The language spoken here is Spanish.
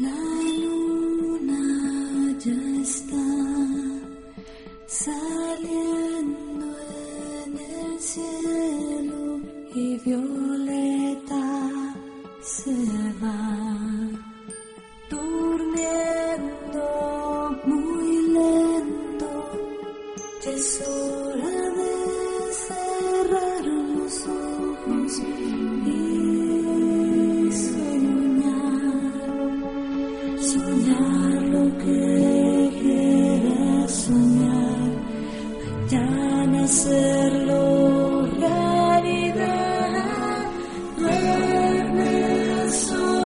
La luna ya está saliendo en el cielo y Violeta se va durmiendo muy lento. Ya es hora de cerrar los ojos.